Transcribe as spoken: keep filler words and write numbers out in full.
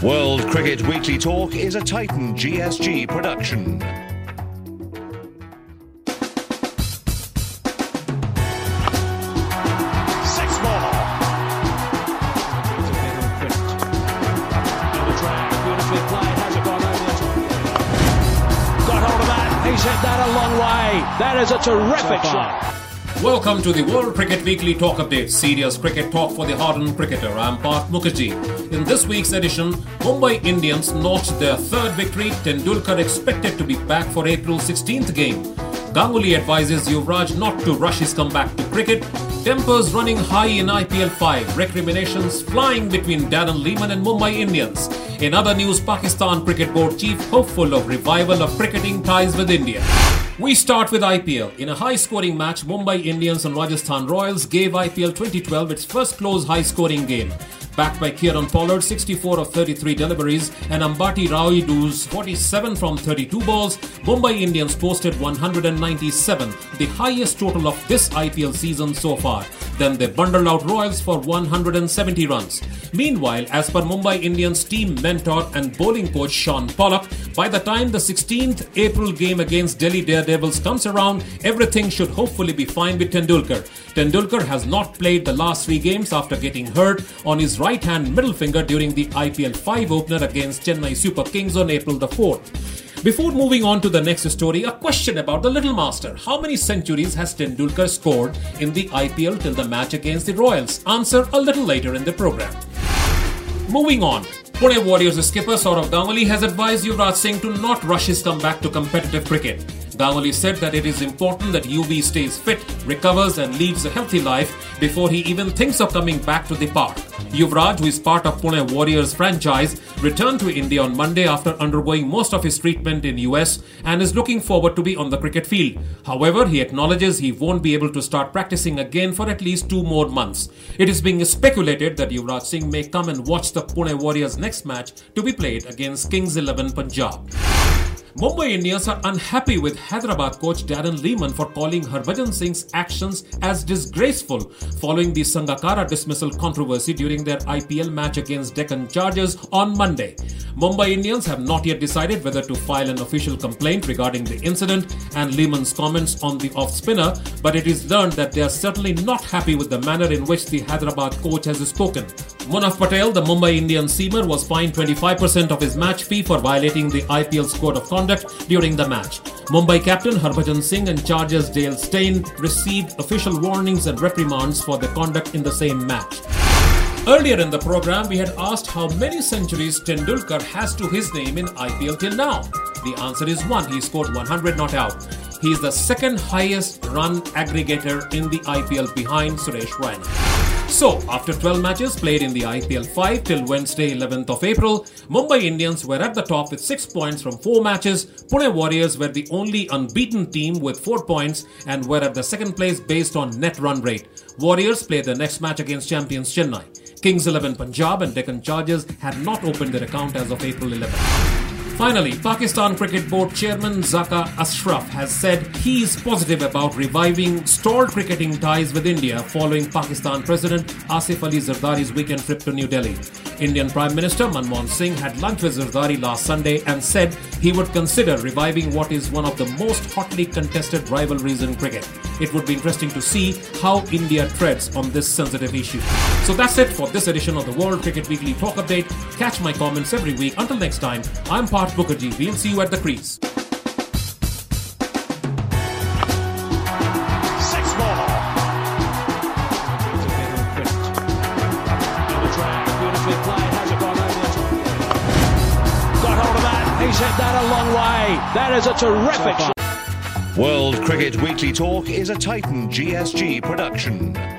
World Cricket Weekly Talk is a Titan G S G production. Six more. Beautifully played. Has it gone over the top? Got hold of that. He's hit that a long way. That is a terrific shot. Welcome to the World Cricket Weekly Talk Update, serious cricket talk for the hardened cricketer. I'm Parth Mukherjee. In this week's edition, Mumbai Indians notched their third victory. Tendulkar expected to be back for April sixteenth game. Ganguly advises Yuvraj not to rush his comeback to cricket. Tempers running high in I P L five. Recriminations flying between Darren Lehmann and Mumbai Indians. In other news, Pakistan Cricket Board chief hopeful of revival of cricketing ties with India. We start with I P L. In a high-scoring match, Mumbai Indians and Rajasthan Royals gave I P L twenty twelve its first close high-scoring game. Backed by Kieron Pollard, sixty-four of thirty-three deliveries, and Ambati Rayudu's forty-seven from thirty-two balls, Mumbai Indians posted one hundred ninety-seven, the highest total of this I P L season so far. Then they bundled out Royals for one hundred seventy runs. Meanwhile, as per Mumbai Indians team mentor and bowling coach Sean Pollock, by the time the sixteenth April game against Delhi Daredevils comes around, everything should hopefully be fine with Tendulkar. Tendulkar has not played the last three games after getting hurt on his right-hand middle finger during the I P L five opener against Chennai Super Kings on April the fourth. Before moving on to the next story, a question about the Little Master. How many centuries has Tendulkar scored in the I P L till the match against the Royals? Answer a little later in the program. Moving on. Pune Warriors skipper Sourav Ganguly has advised Yuvraj Singh to not rush his comeback to competitive cricket. Ganguly said that it is important that U V stays fit, recovers and leads a healthy life before he even thinks of coming back to the park. Yuvraj, who is part of Pune Warriors franchise, returned to India on Monday after undergoing most of his treatment in U S and is looking forward to be on the cricket field. However, he acknowledges he won't be able to start practicing again for at least two more months. It is being speculated that Yuvraj Singh may come and watch the Pune Warriors' next match to be played against Kings eleven Punjab. Mumbai Indians are unhappy with Hyderabad coach Darren Lehmann for calling Harbhajan Singh's actions as disgraceful following the Sangakkara dismissal controversy during their I P L match against Deccan Chargers on Monday. Mumbai Indians have not yet decided whether to file an official complaint regarding the incident and Lehmann's comments on the off-spinner, but it is learned that they are certainly not happy with the manner in which the Hyderabad coach has spoken. Munaf Patel, the Mumbai Indians seamer, was fined twenty-five percent of his match fee for violating the I P L's code of conduct during the match. Mumbai captain Harbhajan Singh and Chargers Dale Steyn received official warnings and reprimands for their conduct in the same match. Earlier in the program, we had asked how many centuries Tendulkar has to his name in I P L till now. The answer is one. He scored one hundred not out. He is the second highest run aggregator in the I P L behind Suresh Raina. So, after twelve matches played in the I P L five till Wednesday eleventh of April, Mumbai Indians were at the top with six points from four matches. Pune Warriors were the only unbeaten team with four points and were at the second place based on net run rate. Warriors played their next match against champions Chennai. Kings eleven Punjab and Deccan Chargers had not opened their account as of April eleventh. Finally, Pakistan Cricket Board Chairman Zaka Ashraf has said he is positive about reviving stalled cricketing ties with India following Pakistan President Asif Ali Zardari's weekend trip to New Delhi. Indian Prime Minister Manmohan Singh had lunch with Zardari last Sunday and said he would consider reviving what is one of the most hotly contested rivalries in cricket. It would be interesting to see how India treads on this sensitive issue. So that's it for this edition of the World Cricket Weekly Talk Update. Catch my comments every week. Until next time, I'm Parth Mukherjee. We'll see you at the crease. Six more. Beautifully played. Has it gone over the top? Got hold of that. He's hit that a long way. That is a terrific shot. World Cricket Weekly Talk is a Titan G S G production.